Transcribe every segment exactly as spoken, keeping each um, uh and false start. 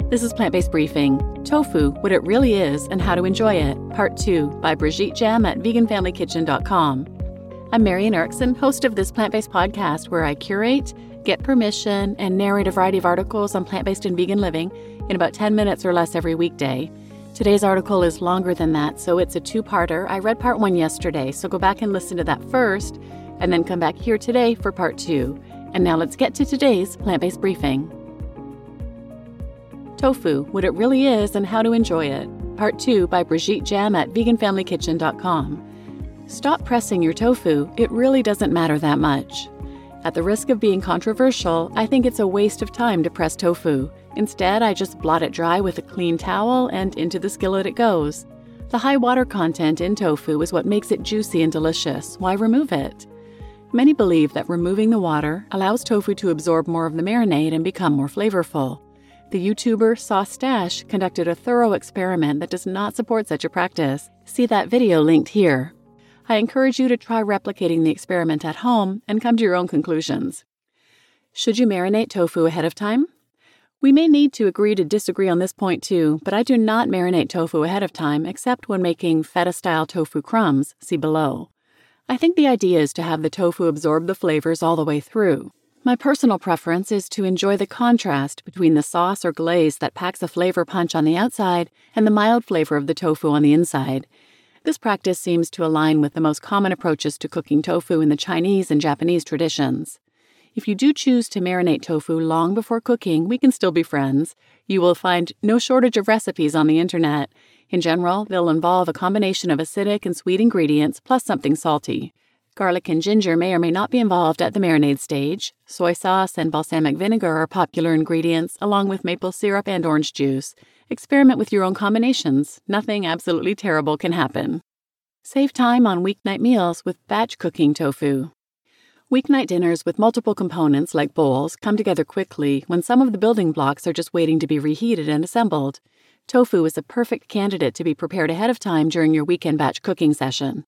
This is Plant-Based Briefing, Tofu, What It Really Is and How to Enjoy It, Part two by Brigitte Gem at vegan family kitchen dot com. I'm Marian Erickson, host of this plant-based podcast where I curate, get permission, and narrate a variety of articles on plant-based and vegan living in about ten minutes or less every weekday. Today's article is longer than that, so it's a two-parter. I read part one yesterday, so go back and listen to that first, and then come back here today for part two. And now let's get to today's Plant-Based Briefing. Tofu, What It Really Is and How to Enjoy It, Part two by Brigitte Gem at vegan family kitchen dot com. Stop pressing your tofu, it really doesn't matter that much. At the risk of being controversial, I think it's a waste of time to press tofu. Instead, I just blot it dry with a clean towel and into the skillet it goes. The high water content in tofu is what makes it juicy and delicious. Why remove it? Many believe that removing the water allows tofu to absorb more of the marinade and become more flavorful. The YouTuber Sauce Stash conducted a thorough experiment that does not support such a practice. See that video linked here. I encourage you to try replicating the experiment at home and come to your own conclusions. Should you marinate tofu ahead of time? We may need to agree to disagree on this point too, but I do not marinate tofu ahead of time except when making feta-style tofu crumbs, see below. I think the idea is to have the tofu absorb the flavors all the way through. My personal preference is to enjoy the contrast between the sauce or glaze that packs a flavor punch on the outside and the mild flavor of the tofu on the inside. This practice seems to align with the most common approaches to cooking tofu in the Chinese and Japanese traditions. If you do choose to marinate tofu long before cooking, we can still be friends. You will find no shortage of recipes on the internet. In general, they'll involve a combination of acidic and sweet ingredients plus something salty. Garlic and ginger may or may not be involved at the marinade stage. Soy sauce and balsamic vinegar are popular ingredients, along with maple syrup and orange juice. Experiment with your own combinations. Nothing absolutely terrible can happen. Save time on weeknight meals with batch cooking tofu. Weeknight dinners with multiple components like bowls come together quickly when some of the building blocks are just waiting to be reheated and assembled. Tofu is a perfect candidate to be prepared ahead of time during your weekend batch cooking session.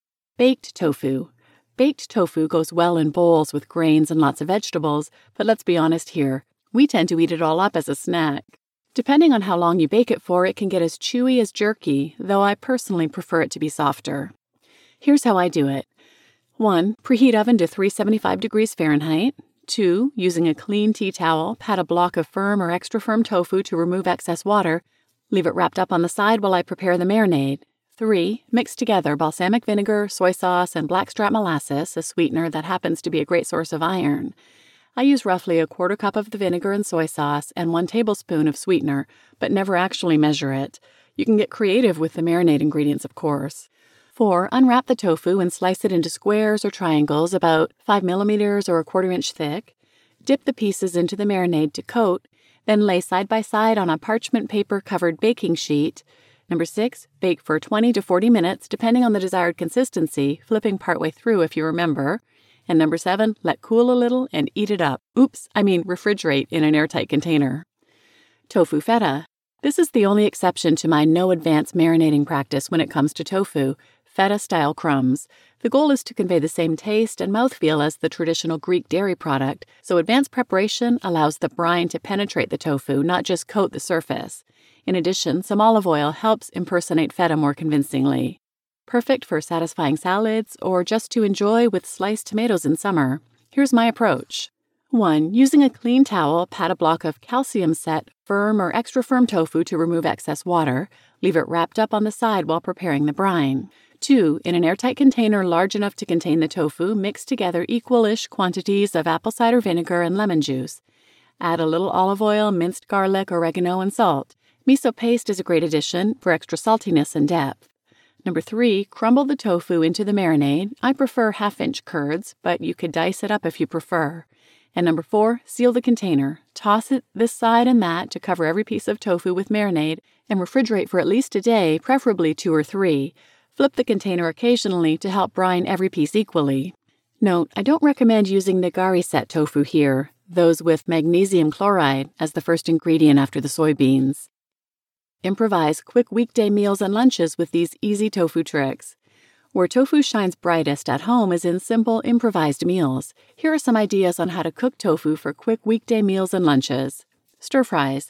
Baked tofu. Baked tofu goes well in bowls with grains and lots of vegetables, but let's be honest here, we tend to eat it all up as a snack. Depending on how long you bake it for, it can get as chewy as jerky, though I personally prefer it to be softer. Here's how I do it. one. Preheat oven to three hundred seventy-five degrees Fahrenheit. two. Using a clean tea towel, pat a block of firm or extra firm tofu to remove excess water. Leave it wrapped up on the side while I prepare the marinade. three. Mix together balsamic vinegar, soy sauce, and blackstrap molasses, a sweetener that happens to be a great source of iron. I use roughly a quarter cup of the vinegar and soy sauce and one tablespoon of sweetener, but never actually measure it. You can get creative with the marinade ingredients, of course. four. Unwrap the tofu and slice it into squares or triangles about five millimeters or a quarter inch thick. Dip the pieces into the marinade to coat, then lay side by side on a parchment paper covered baking sheet. Number six. Bake for twenty to forty minutes, depending on the desired consistency, flipping partway through if you remember. And number seven. Let cool a little and eat it up. Oops, I mean refrigerate in an airtight container. Tofu feta. This is the only exception to my no advanced marinating practice when it comes to tofu. Feta-style crumbs. The goal is to convey the same taste and mouthfeel as the traditional Greek dairy product, so advanced preparation allows the brine to penetrate the tofu, not just coat the surface. In addition, some olive oil helps impersonate feta more convincingly. Perfect for satisfying salads or just to enjoy with sliced tomatoes in summer. Here's my approach. one. Using a clean towel, pat a block of calcium-set, firm or extra firm tofu to remove excess water. Leave it wrapped up on the side while preparing the brine. two. In an airtight container large enough to contain the tofu, mix together equal-ish quantities of apple cider vinegar and lemon juice. Add a little olive oil, minced garlic, oregano, and salt. Miso paste is a great addition for extra saltiness and depth. Number three. Crumble the tofu into the marinade. I prefer half-inch curds, but you could dice it up if you prefer. And number four. Seal the container. Toss it this side and that to cover every piece of tofu with marinade and refrigerate for at least a day, preferably two or three. Flip the container occasionally to help brine every piece equally. Note, I don't recommend using nigari-set tofu here, those with magnesium chloride as the first ingredient after the soybeans. Improvise quick weekday meals and lunches with these easy tofu tricks. Where tofu shines brightest at home is in simple, improvised meals. Here are some ideas on how to cook tofu for quick weekday meals and lunches. Stir fries.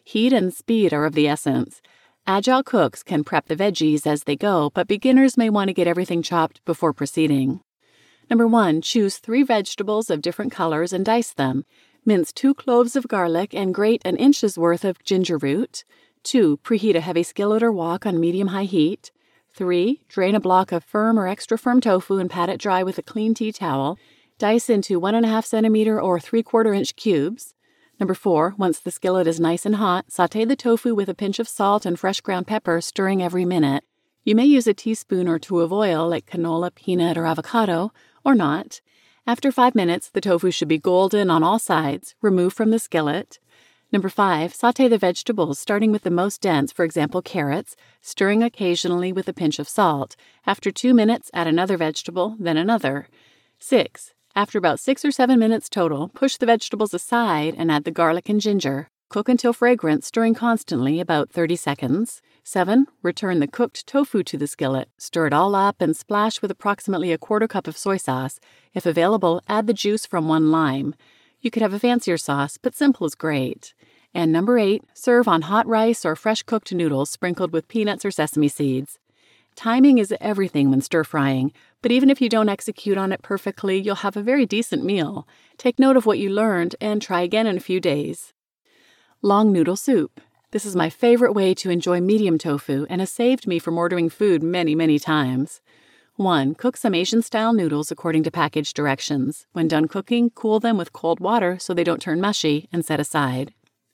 Heat and speed are of the essence. Agile cooks can prep the veggies as they go, but beginners may want to get everything chopped before proceeding. Number one, choose three vegetables of different colors and dice them. Mince two cloves of garlic and grate an inch's worth of ginger root. Two, preheat a heavy skillet or wok on medium-high heat. Three, drain a block of firm or extra firm tofu and pat it dry with a clean tea towel. Dice into one and a half centimeter or three-quarter inch cubes. Number four, once the skillet is nice and hot, sauté the tofu with a pinch of salt and fresh ground pepper, stirring every minute. You may use a teaspoon or two of oil like canola, peanut, or avocado, or not. After five minutes, the tofu should be golden on all sides. Remove from the skillet. Number five, sauté the vegetables, starting with the most dense, for example, carrots, stirring occasionally with a pinch of salt. After two minutes, add another vegetable, then another. Six, after about six or seven minutes total, push the vegetables aside and add the garlic and ginger. Cook until fragrant, stirring constantly, about thirty seconds. Seven, return the cooked tofu to the skillet. Stir it all up and splash with approximately a quarter cup of soy sauce. If available, add the juice from one lime. You could have a fancier sauce, but simple is great. And number eight, serve on hot rice or fresh cooked noodles sprinkled with peanuts or sesame seeds. Timing is everything when stir-frying, but even if you don't execute on it perfectly, you'll have a very decent meal. Take note of what you learned and try again in a few days. Long noodle soup. This is my favorite way to enjoy medium tofu and has saved me from ordering food many, many times. one. Cook some Asian-style noodles according to package directions. When done cooking, cool them with cold water so they don't turn mushy and set aside.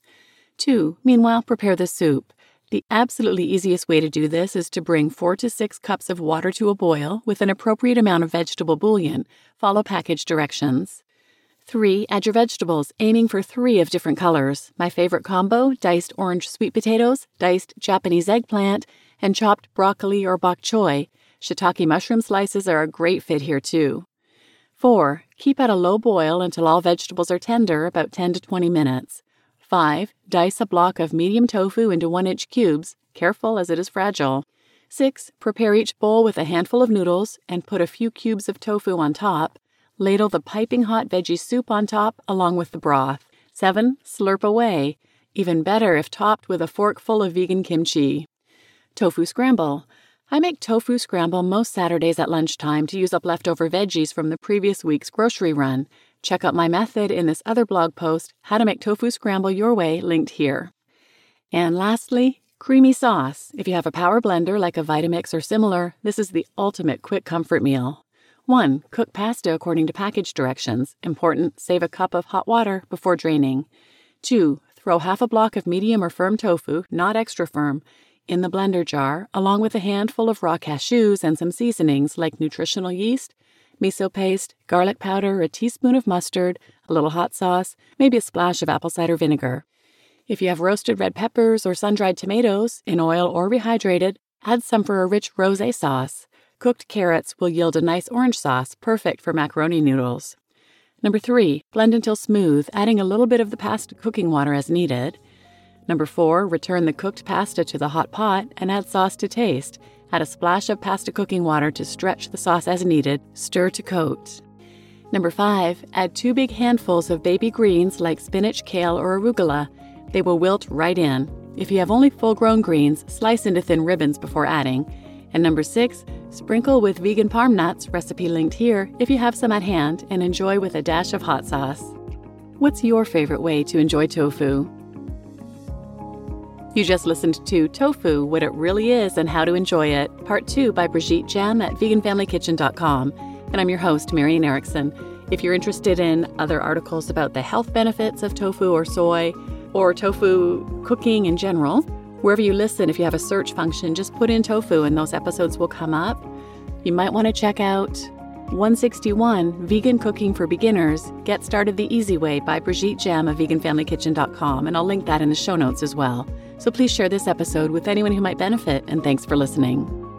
two. Meanwhile, prepare the soup. The absolutely easiest way to do this is to bring four to six cups of water to a boil with an appropriate amount of vegetable bouillon. Follow package directions. three. Add your vegetables, aiming for three of different colors. My favorite combo, diced orange sweet potatoes, diced Japanese eggplant, and chopped broccoli or bok choy. Shiitake mushroom slices are a great fit here too. four. Keep at a low boil until all vegetables are tender, about ten to twenty minutes. five. Dice a block of medium tofu into one inch cubes, careful as it is fragile. six. Prepare each bowl with a handful of noodles and put a few cubes of tofu on top. Ladle the piping hot veggie soup on top along with the broth. seven. Slurp away. Even better if topped with a fork full of vegan kimchi. Tofu scramble. I make tofu scramble most Saturdays at lunchtime to use up leftover veggies from the previous week's grocery run. Check out my method in this other blog post, How to Make Tofu Scramble Your Way, linked here. And lastly, creamy sauce. If you have a power blender like a Vitamix or similar, this is the ultimate quick comfort meal. one. Cook pasta according to package directions. Important, save a cup of hot water before draining. two. Throw half a block of medium or firm tofu, not extra firm, in the blender jar, along with a handful of raw cashews and some seasonings like nutritional yeast, miso paste, garlic powder, a teaspoon of mustard, a little hot sauce, maybe a splash of apple cider vinegar. If you have roasted red peppers or sun-dried tomatoes, in oil or rehydrated, add some for a rich rosé sauce. Cooked carrots will yield a nice orange sauce, perfect for macaroni noodles. Number three, blend until smooth, adding a little bit of the pasta cooking water as needed. Number four, return the cooked pasta to the hot pot and add sauce to taste. Add a splash of pasta cooking water to stretch the sauce as needed. Stir to coat. Number five, add two big handfuls of baby greens like spinach, kale, or arugula. They will wilt right in. If you have only full-grown greens, slice into thin ribbons before adding. And number six, sprinkle with vegan parm nuts, recipe linked here, if you have some at hand, and enjoy with a dash of hot sauce. What's your favorite way to enjoy tofu? You just listened to Tofu, What It Really Is and How to Enjoy It, Part two by Brigitte Jam at vegan family kitchen dot com. And I'm your host, Marian Erickson. If you're interested in other articles about the health benefits of tofu or soy, or tofu cooking in general, wherever you listen, if you have a search function, just put in tofu and those episodes will come up. You might want to check out one sixty-one, Vegan Cooking for Beginners, Get Started the Easy Way by Brigitte Jam of vegan family kitchen dot com, and I'll link that in the show notes as well. So please share this episode with anyone who might benefit, and thanks for listening.